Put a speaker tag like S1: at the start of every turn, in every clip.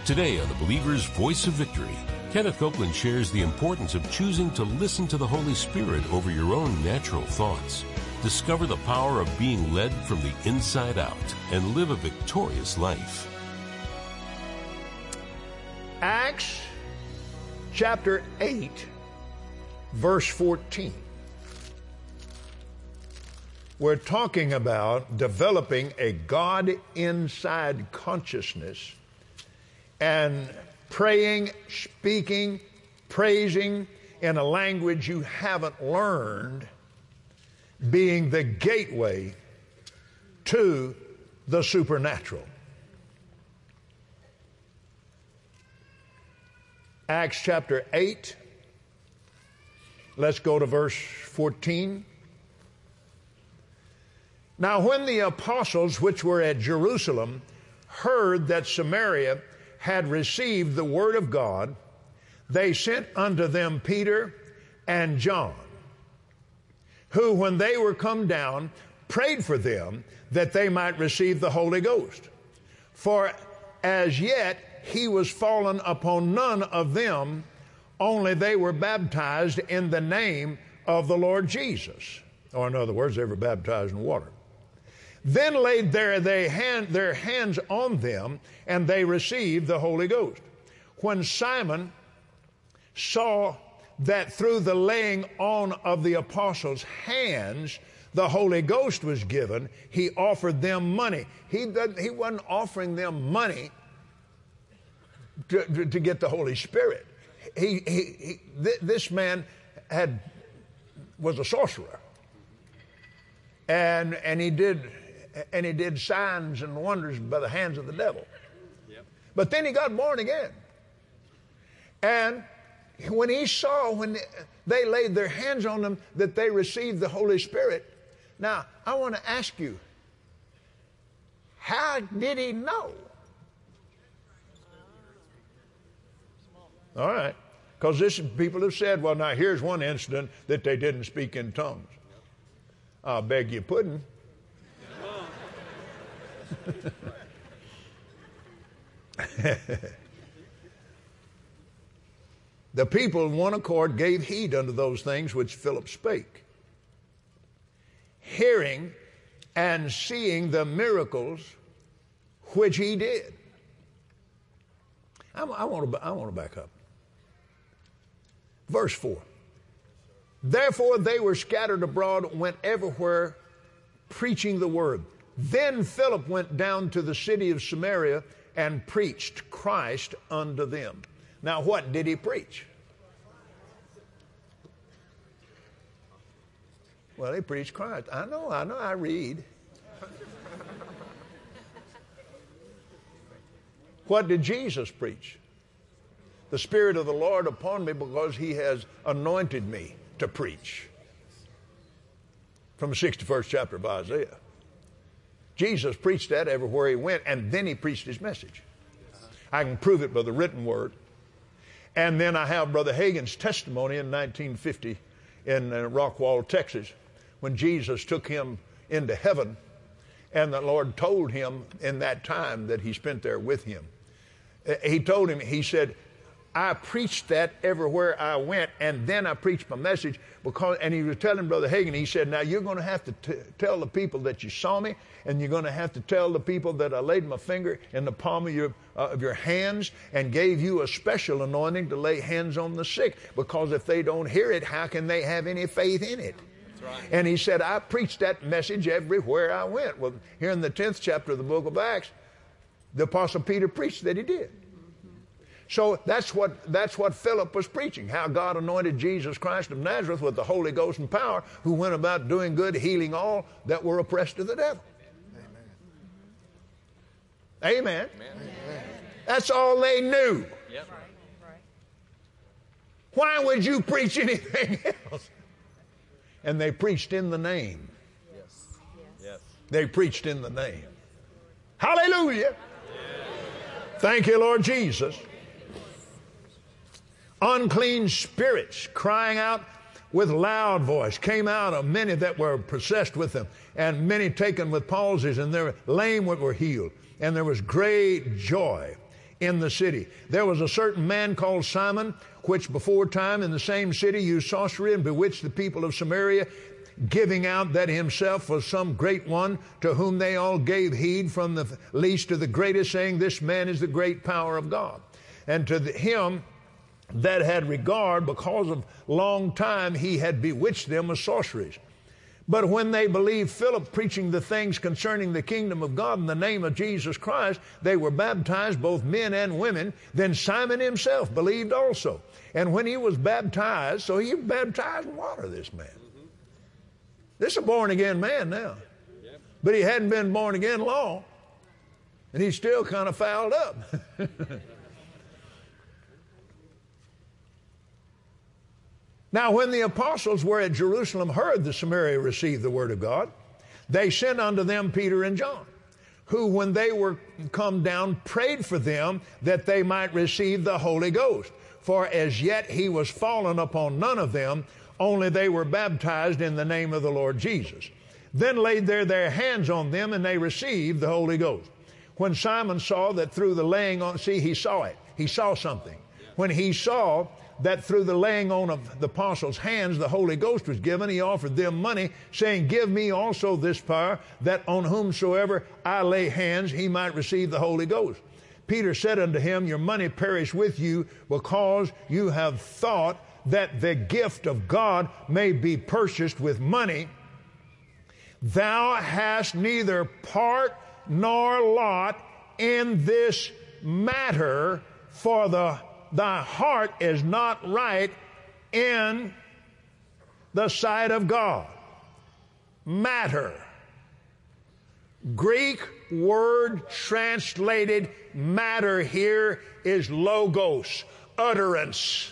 S1: Today on the Believer's Voice of Victory, Kenneth Copeland shares the importance of choosing to listen to the Holy Spirit over your own natural thoughts. Discover the power of being led from the inside out and live a victorious life.
S2: Acts chapter 8, verse 14. We're talking about developing a God-inside consciousness and praying, speaking, praising in a language you haven't learned, being the gateway to the supernatural. Acts chapter 8, let's go to verse 14. Now when the apostles which were at Jerusalem heard that Samaria had received the word of God, they sent unto them Peter and John, who, when they were come down, prayed for them that they might receive the Holy Ghost. For as yet he was fallen upon none of them, only they were baptized in the name of the Lord Jesus. Or in other words, they were baptized in water. Then laid their hands on them, and they received the Holy Ghost. When Simon saw that through the laying on of the apostles' hands the Holy Ghost was given, he offered them money. He wasn't offering them money to get the Holy Spirit. This man was a sorcerer, and he did signs and wonders by the hands of the devil. Yep. But then he got born again. And when he saw, when they laid their hands on them, that they received the Holy Spirit. Now, I want to ask you, how did he know? All right. Because people have said, well, now here's one incident that they didn't speak in tongues. I beg your pudding. The people in one accord gave heed unto those things which Philip spake, hearing and seeing the miracles which he did. I want to back up. Verse 4. Therefore they were scattered abroad, went everywhere, preaching the word. Then Philip went down to the city of Samaria and preached Christ unto them. Now what did he preach? Well, he preached Christ. I know, I read. What did Jesus preach? The Spirit of the Lord upon me, because he has anointed me to preach. From the 61st chapter of Isaiah. Jesus preached that everywhere he went, and then he preached his message. I can prove it by the written word. And then I have Brother Hagin's testimony in 1950 in Rockwall, Texas, when Jesus took him into heaven, and the Lord told him in that time that he spent there with him. He told him, he said, I preached that everywhere I went, and then I preached my message, and he was telling Brother Hagin, he said, now you're going to have to tell the people that you saw me, and you're going to have to tell the people that I laid my finger in the palm of your hands and gave you a special anointing to lay hands on the sick, because if they don't hear it, how can they have any faith in it? That's right. And he said, I preached that message everywhere I went. Well, here in the 10th chapter of the book of Acts, the Apostle Peter preached that he did. So that's what Philip was preaching, how God anointed Jesus Christ of Nazareth with the Holy Ghost and power, who went about doing good, healing all that were oppressed of the devil. Amen. Amen. Amen. That's all they knew. Yep. Why would you preach anything else? And they preached in the name. Yes. Yes. They preached in the name. Hallelujah. Yes. Thank you, Lord Jesus. Unclean spirits crying out with loud voice came out of many that were possessed with them, and many taken with palsies, and their lame were healed. And there was great joy in the city. There was a certain man called Simon, which before time in the same city used sorcery and bewitched the people of Samaria, giving out that himself was some great one, to whom they all gave heed from the least to the greatest, saying, this man is the great power of God. And to him that had regard, because of long time he had bewitched them with sorceries. But when they believed Philip preaching the things concerning the kingdom of God in the name of Jesus Christ, they were baptized, both men and women. Then Simon himself believed also. And when he was baptized, so he was baptized in water, this man. This is a born-again man now. But he hadn't been born again long. And he's still kind of fouled up. Now, when the apostles were at Jerusalem, heard that Samaria received the word of God, they sent unto them Peter and John, who, when they were come down, prayed for them that they might receive the Holy Ghost. For as yet he was fallen upon none of them, only they were baptized in the name of the Lord Jesus. Then laid their hands on them, and they received the Holy Ghost. When Simon saw that through the laying on, he saw it. He saw something. When he saw that through the laying on of the apostles' hands the Holy Ghost was given, he offered them money, saying, give me also this power, that on whomsoever I lay hands he might receive the Holy Ghost. Peter said unto him, your money perish with you, because you have thought that the gift of God may be purchased with money. Thou hast neither part nor lot in this matter, for thy heart is not right in the sight of God. Matter. Greek word translated matter here is logos, utterance.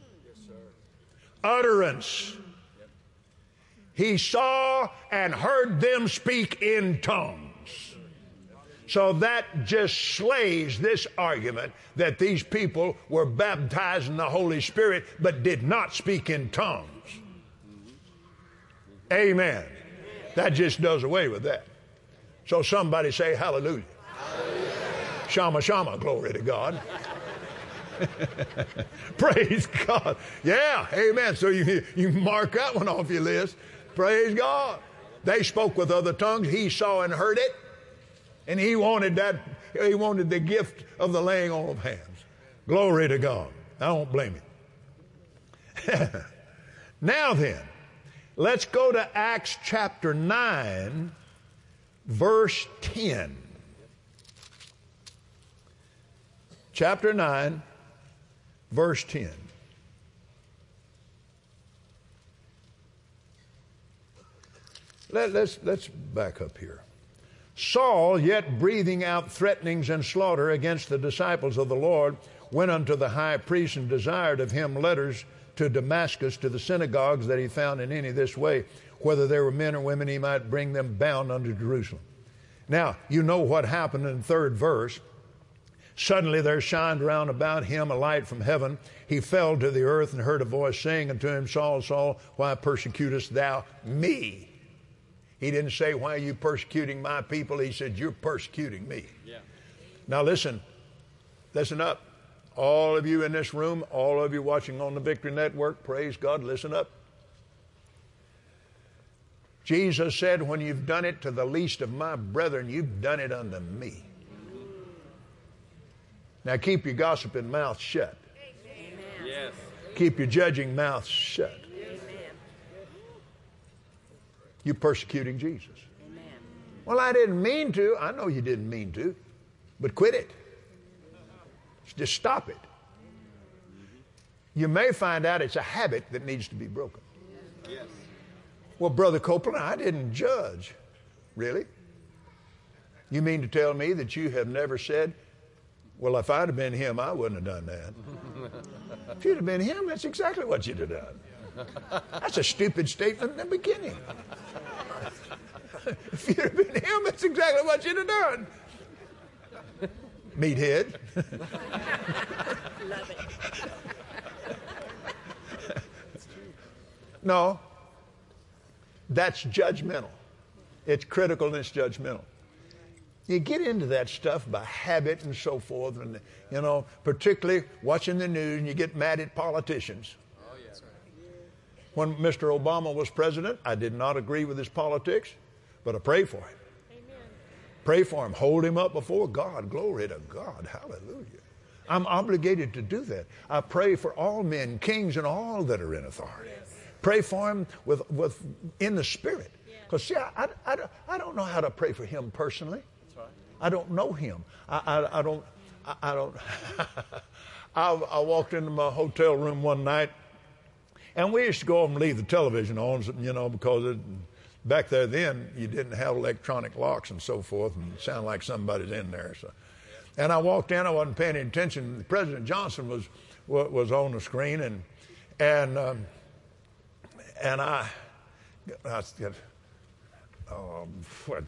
S2: Utterance. He saw and heard them speak in tongues. So that just slays this argument that these people were baptized in the Holy Spirit but did not speak in tongues. Amen. That just does away with that. So somebody say hallelujah. Hallelujah. Shama, shama, glory to God. Praise God. Yeah, amen. So you mark that one off your list. Praise God. They spoke with other tongues. He saw and heard it. And he wanted that. He wanted the gift of the laying on of hands. Glory to God. I don't blame him. Now then, let's go to Acts chapter 9, verse 10. Chapter 9, verse 10. Let's back up here. Saul, yet breathing out threatenings and slaughter against the disciples of the Lord, went unto the high priest and desired of him letters to Damascus, to the synagogues that he found in any this way, whether there were men or women, he might bring them bound unto Jerusalem. Now, you know what happened in the third verse. Suddenly there shined round about him a light from heaven. He fell to the earth and heard a voice saying unto him, Saul, Saul, why persecutest thou me? He didn't say, why are you persecuting my people? He said, you're persecuting me. Yeah. Now listen up. All of you in this room, all of you watching on the Victory Network, praise God, listen up. Jesus said, when you've done it to the least of my brethren, you've done it unto me. Now keep your gossiping mouth shut. Amen. Yes. Keep your judging mouth shut. You're persecuting Jesus. Amen. Well, I didn't mean to. I know you didn't mean to, but quit it. Just stop it. You may find out it's a habit that needs to be broken. Yes. Well, Brother Copeland, I didn't judge. Really? You mean to tell me that you have never said, well, if I'd have been him, I wouldn't have done that. If you'd have been him, that's exactly what you'd have done. That's a stupid statement in the beginning. If you'd have been him, that's exactly what you'd have done. Meathead. Love it. No, that's judgmental. It's critical and it's judgmental. You get into that stuff by habit and so forth, and, you know, particularly watching the news, and you get mad at politicians.
S3: Oh, yes.
S2: When Mr. Obama was president, I did not agree with his politics, but I prayed for him.
S4: Amen.
S2: Pray for him. Hold him up before God. Glory to God. Hallelujah. I'm obligated to do that. I pray for all men, kings, and all that are in authority.
S4: Yes.
S2: Pray for him with in the Spirit. Because, see, I don't know how to pray for him personally.
S3: That's right.
S2: I don't know him. I don't. I walked into my hotel room one night, and we used to go over and leave the television on, you know, because back there then you didn't have electronic locks and so forth, and it sounded like somebody's in there. So, and I walked in, I wasn't paying any attention. President Johnson was on the screen, and I said, oh, what?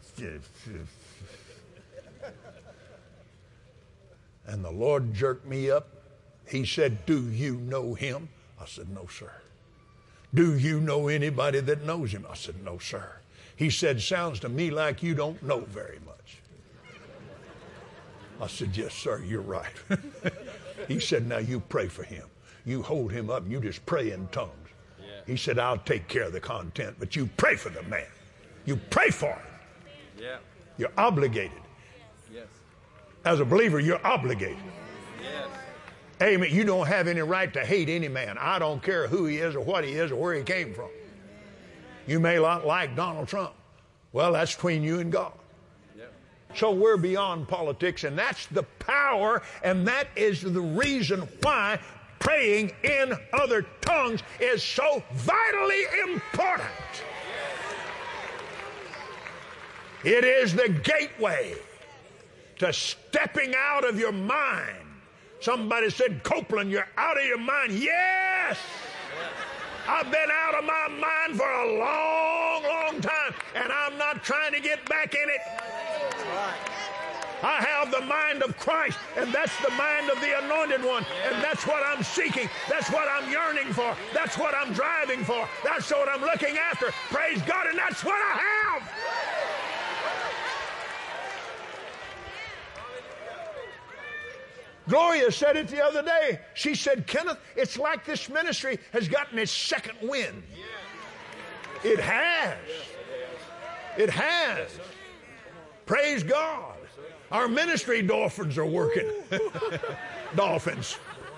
S2: And the Lord jerked me up. He said, do you know him? I said, no, sir. Do you know anybody that knows him? I said, no, sir. He said, sounds to me like you don't know very much. I said, yes, sir, you're right. He said, now you pray for him. You hold him up and you just pray in tongues.
S3: Yeah.
S2: He said, I'll take care of the content, but you pray for the man. You pray for him.
S3: Yeah.
S2: You're obligated.
S3: Yes.
S2: As a believer, you're obligated.
S3: Yes.
S2: Amen. You don't have any right to hate any man. I don't care who he is or what he is or where he came from. You may not like Donald Trump. Well, that's between you and God.
S3: Yep.
S2: So we're beyond politics, and that's the power, and that is the reason why praying in other tongues is so vitally important. It is the gateway to stepping out of your mind. Somebody said, Copeland, you're out of your mind. Yes! I've been out of my mind for a long, long time, and I'm not trying to get back in it. I have the mind of Christ, and that's the mind of the Anointed One, and that's what I'm seeking. That's what I'm yearning for. That's what I'm driving for. That's what I'm looking after. Praise God, and that's what I have. Gloria said it the other day. She said, Kenneth, it's like this ministry has gotten its second wind. It has. It has. Praise God. Our ministry dolphins are working. Dolphins.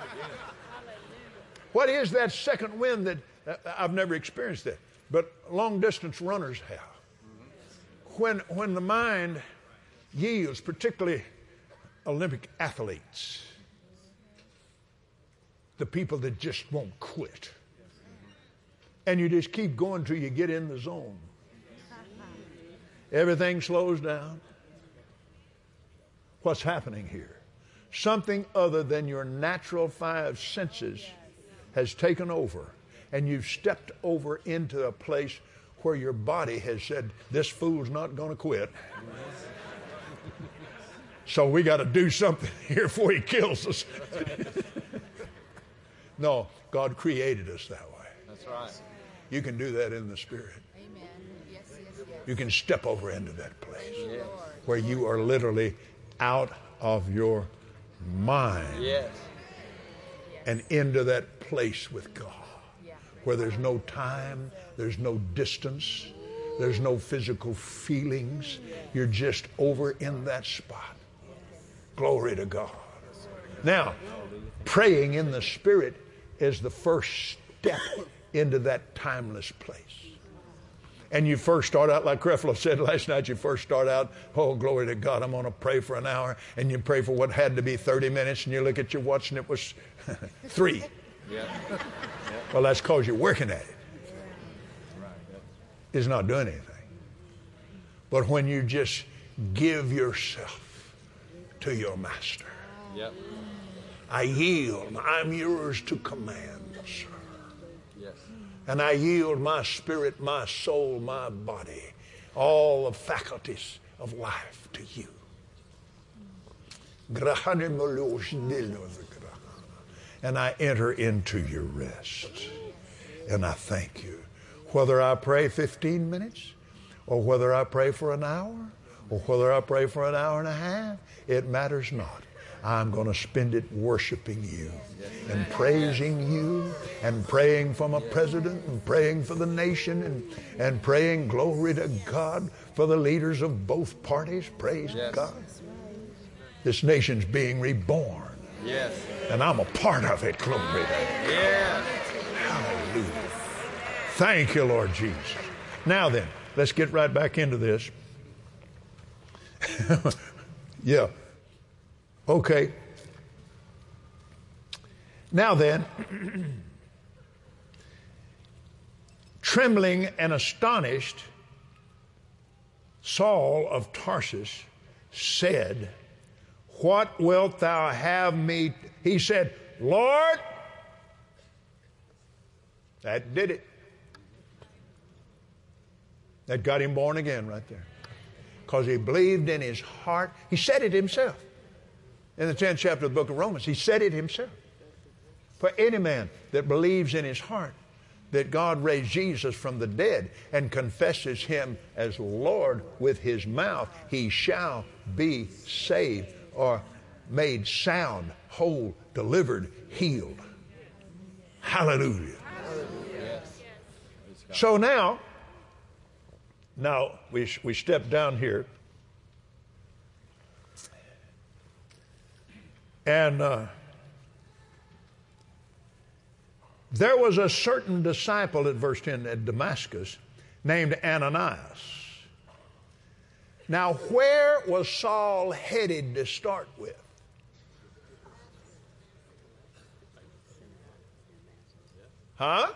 S2: What is that second wind that I've never experienced that, but long distance runners have. When the mind yields, particularly Olympic athletes, the people that just won't quit, and you just keep going till you get in the zone. Everything slows down. What's happening here? Something other than your natural five senses has taken over, and you've stepped over into a place where your body has said, this fool's not going to quit. So we got to do something here before he kills us. No, God created us that way.
S3: That's right.
S2: You can do that in the Spirit.
S4: Amen. Yes, yes, yes.
S2: You can step over into that place
S3: Yes.
S2: where you are literally out of your mind
S3: Yes.
S2: and into that place with God
S4: Yeah.
S2: where there's no time, there's no distance, there's no physical feelings. You're just over in that spot. Glory to God. Now, praying in the Spirit is the first step into that timeless place. And you first start out, like Creflo said last night, you first start out, oh, glory to God, I'm going to pray for an hour. And you pray for what had to be 30 minutes, and you look at your watch, and it was 3.
S3: Yeah.
S2: Well, that's because you're working at it. It's not doing anything. But when you just give yourself to your master,
S3: Yep.
S2: I yield. I'm yours to command, sir.
S3: Yes.
S2: And I yield my spirit, my soul, my body, all the faculties of life to you. And I enter into your rest. And I thank you. Whether I pray 15 minutes, or whether I pray for an hour, Or whether I pray for an hour and a half, it matters not. I'm going to spend it worshiping you and praising you and praying for my president and praying for the nation and praying, glory to God, for the leaders of both parties. Praise God. This nation's being reborn.
S3: Yes.
S2: And I'm a part of it, glory to God.
S3: Yes.
S2: Hallelujah. Thank you, Lord Jesus. Now then, let's get right back into this. Yeah. Okay. Now then, trembling and astonished, Saul of Tarsus said, "What wilt thou have me?" He said, "Lord." That did it. That got him born again right there. Because he believed in his heart. He said it himself. In the 10th chapter of the book of Romans, he said it himself. For any man that believes in his heart that God raised Jesus from the dead and confesses him as Lord with his mouth, he shall be saved or made sound, whole, delivered, healed. Hallelujah. So now we step down here. And there was a certain disciple at verse 10 at Damascus named Ananias. Now, where was Saul headed to start with? Huh?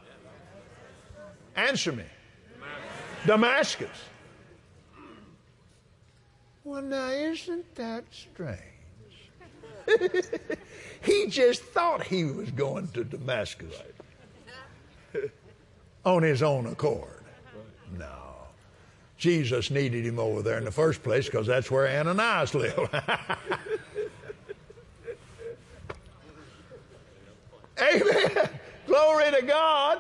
S2: Answer me. Damascus. Well, now, isn't that strange? He just thought he was going to Damascus on his own accord. No. Jesus needed him over there in the first place because that's where Ananias lived. Amen. Glory to God.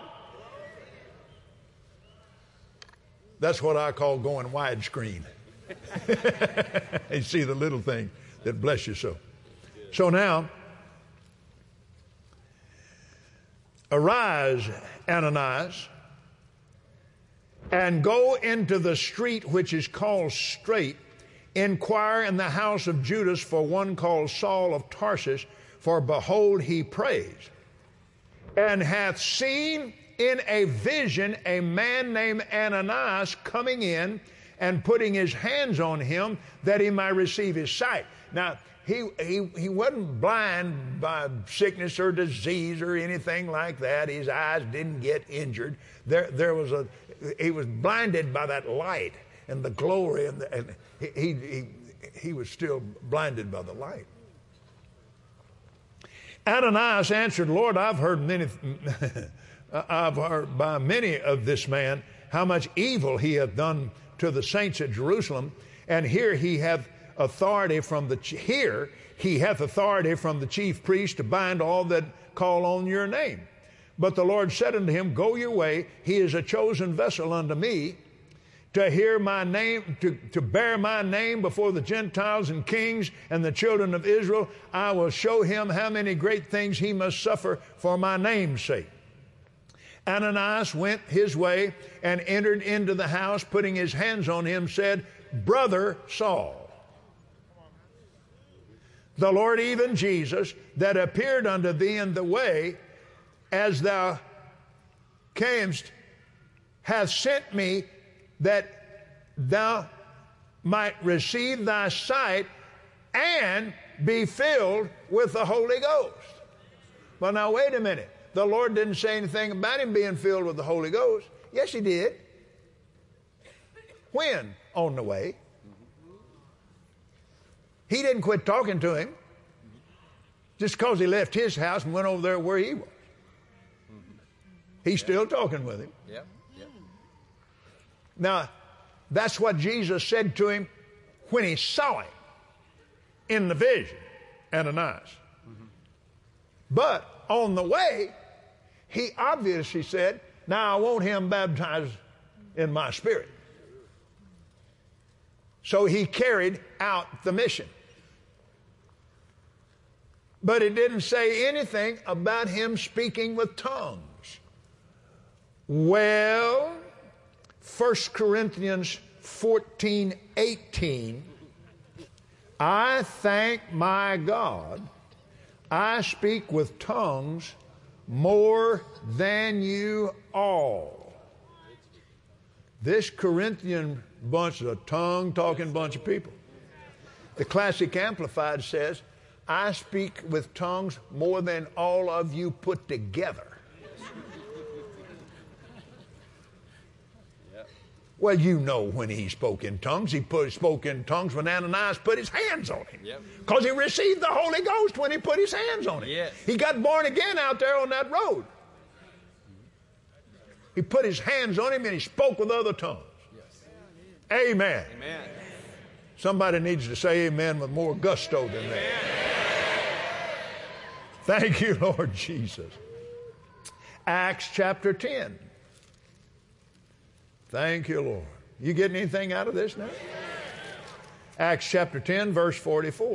S2: That's what I call going widescreen. You see the little thing that bless you so. So now, arise, Ananias, and go into the street which is called Straight, inquire in the house of Judas for one called Saul of Tarsus, for behold, he prays, and hath seen in a vision a man named Ananias coming in and putting his hands on him that he might receive his sight. Now, he wasn't blind by sickness or disease or anything like that. His eyes didn't get injured. He was blinded by that light and the glory, and he was still blinded by the light. Ananias answered, Lord, I've heard by many of this man how much evil he hath done to the saints at Jerusalem, and here he hath authority from the chief priest to bind all that call on your name. But the Lord said unto him, Go your way, he is a chosen vessel unto me, to hear my name, to bear my name before the Gentiles and kings and the children of Israel. I will show him how many great things he must suffer for my name's sake. Ananias went his way and entered into the house, putting his hands on him, said, Brother Saul, the Lord, even Jesus, that appeared unto thee in the way as thou camest, hath sent me that thou might receive thy sight and be filled with the Holy Ghost. Well, now, wait a minute. The Lord didn't say anything about him being filled with the Holy Ghost. Yes, he did. When? On the way. He didn't quit talking to him just because he left his house and went over there where he was. He's still talking with him.
S3: Yep.
S2: Now, that's what Jesus said to him when he saw him in the vision, Ananias. But on the way, he obviously said, now I want him baptized in my spirit. So he carried out the mission. But it didn't say anything about him speaking with tongues. Well, 1 Corinthians 14:18, I thank my God, I speak with tongues more than you all. This Corinthian bunch is a tongue-talking bunch of people. The Classic Amplified says, I speak with tongues more than all of you put together. Well, you know when he spoke in tongues. He spoke in tongues when Ananias put his hands on him. Because he received the Holy Ghost when he put his hands on him.
S3: Yes.
S2: He got born again out there on that road. He put his hands on him and he spoke with other tongues. Yes. Amen.
S3: Amen.
S2: Somebody needs to say amen with more gusto than that. Thank you, Lord Jesus. Acts chapter 10. Thank you, Lord. You getting anything out of this now? Acts chapter 10, verse 44.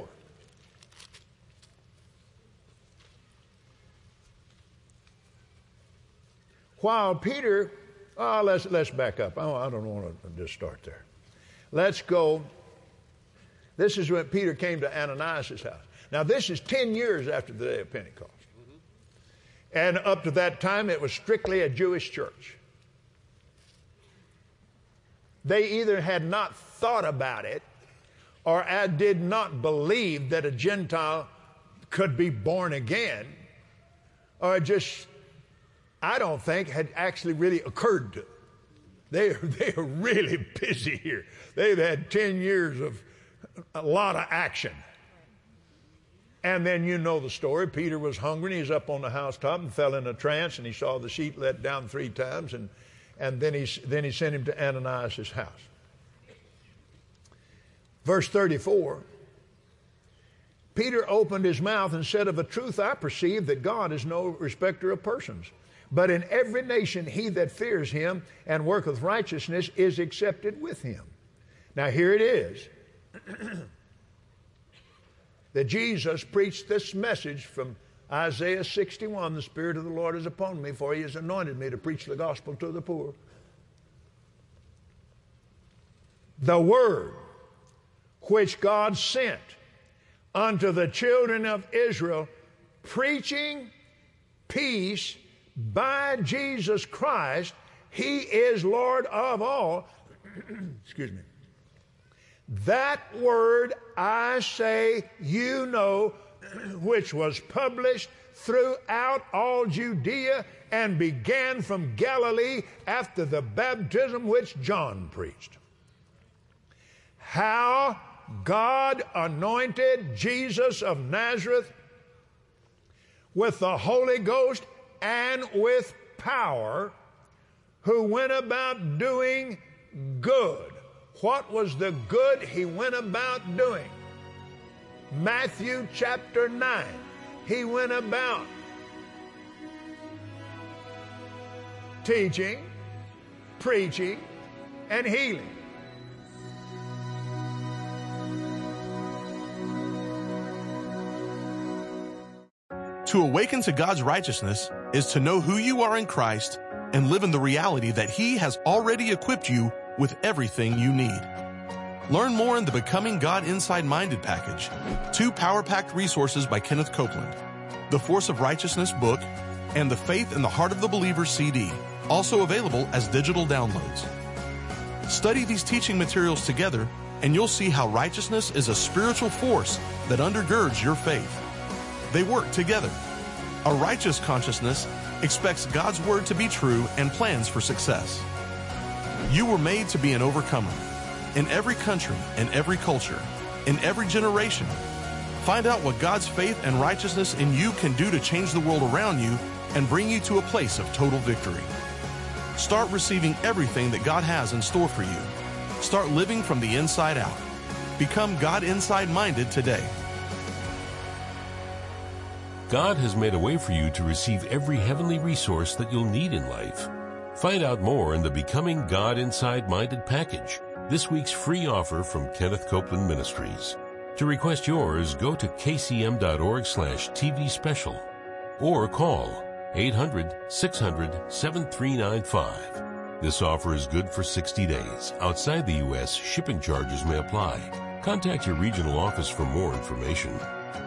S2: While Peter, let's back up. I don't want to just start there. Let's go. This is when Peter came to Ananias' house. Now, this is 10 years after the day of Pentecost. And up to that time, it was strictly a Jewish church. They either had not thought about it or did not believe that a Gentile could be born again, or just, I don't think, had actually really occurred to them. They are really busy here. They've had 10 years of a lot of action. And then you know the story. Peter was hungry, and he's up on the housetop and fell in a trance, and he saw the sheet let down 3 times, and then he sent him to Ananias' house. Verse 34, Peter opened his mouth and said, of a truth I perceive that God is no respecter of persons, but in every nation he that fears him and worketh righteousness is accepted with him. Now here it is that Jesus preached this message from Isaiah 61, the Spirit of the Lord is upon me, for he has anointed me to preach the gospel to the poor. The word which God sent unto the children of Israel, preaching peace by Jesus Christ. He is Lord of all. Excuse me. That word I say, you know, which was published throughout all Judea and began from Galilee after the baptism which John preached. How God anointed Jesus of Nazareth with the Holy Ghost and with power, who went about doing good. What was the good he went about doing? Matthew chapter 9. He went about teaching, preaching, and healing.
S5: To awaken to God's righteousness is to know who you are in Christ and live in the reality that He has already equipped you with everything you need. Learn more in the Becoming God Inside Minded package, 2 power-packed resources by Kenneth Copeland, the Force of Righteousness book, and the Faith in the Heart of the Believer CD, also available as digital downloads. Study these teaching materials together, and you'll see how righteousness is a spiritual force that undergirds your faith. They work together. A righteous consciousness expects God's word to be true and plans for success. You were made to be an overcomer. In every country, in every culture, in every generation. Find out what God's faith and righteousness in you can do to change the world around you and bring you to a place of total victory. Start receiving everything that God has in store for you. Start living from the inside out. Become God Inside Minded today.
S1: God has made a way for you to receive every heavenly resource that you'll need in life. Find out more in the Becoming God Inside Minded package. this week's free offer from Kenneth Copeland Ministries. To request yours, go to kcm.org/TV special or call 800-600-7395. This offer is good for 60 days. Outside the U.S., shipping charges may apply. Contact your regional office for more information.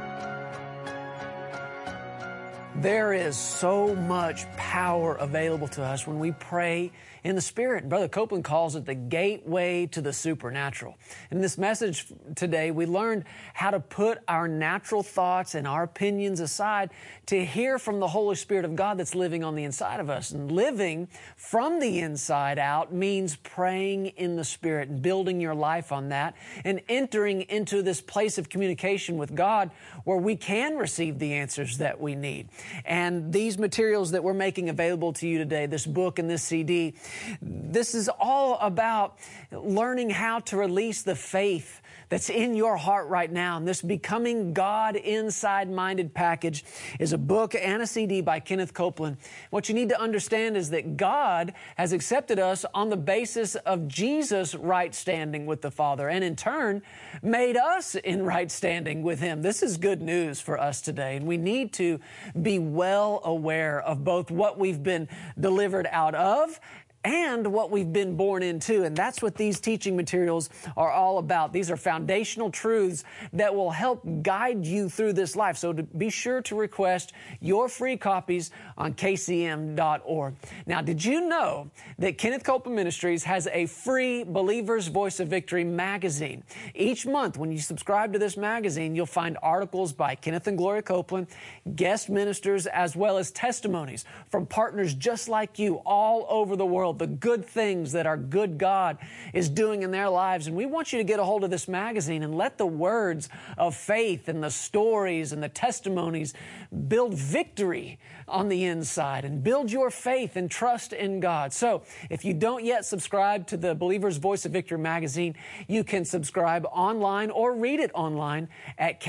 S6: There is so much power available to us when we pray in the Spirit. Brother Copeland calls it the gateway to the supernatural. In this message today, we learned how to put our natural thoughts and our opinions aside to hear from the Holy Spirit of God that's living on the inside of us. And living from the inside out means praying in the Spirit and building your life on that and entering into this place of communication with God where we can receive the answers that we need. And these materials that we're making available to you today, this book and this CD, this is all about learning how to release the faith that's in your heart right now. And this Becoming God Inside-Minded package is a book and a CD by Kenneth Copeland. What you need to understand is that God has accepted us on the basis of Jesus' right standing with the Father, and in turn made us in right standing with Him. This is good news for us today, and we need to be well aware of both what we've been delivered out of and what we've been born into. And that's what these teaching materials are all about. These are foundational truths that will help guide you through this life. So be sure to request your free copies on kcm.org. Now, did you know that Kenneth Copeland Ministries has a free Believer's Voice of Victory magazine? Each month, when you subscribe to this magazine, you'll find articles by Kenneth and Gloria Copeland, guest ministers, as well as testimonies from partners just like you all over the world, the good things that our good God is doing in their lives. And we want you to get a hold of this magazine and let the words of faith and the stories and the testimonies build victory on the inside and build your faith and trust in God. So if you don't yet subscribe to the Believer's Voice of Victory magazine, you can subscribe online or read it online at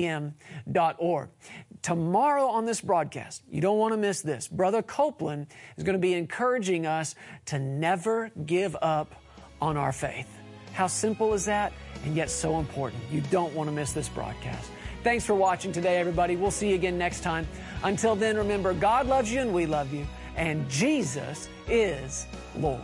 S6: kcm.org. Tomorrow on this broadcast, you don't want to miss this, Brother Copeland is going to be encouraging us to never give up on our faith. How simple is that? And yet so important. You don't want to miss this broadcast. Thanks for watching today, everybody. We'll see you again next time. Until then, remember, God loves you and we love you, and Jesus is Lord.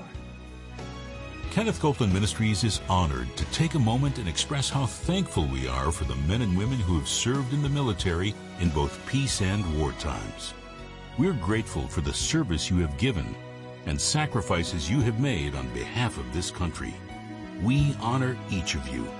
S7: Kenneth Copeland Ministries is honored to take a moment and express how thankful we are for the men and women who have served in the military in both peace and war times. We're grateful for the service you have given and sacrifices you have made on behalf of this country. We honor each of you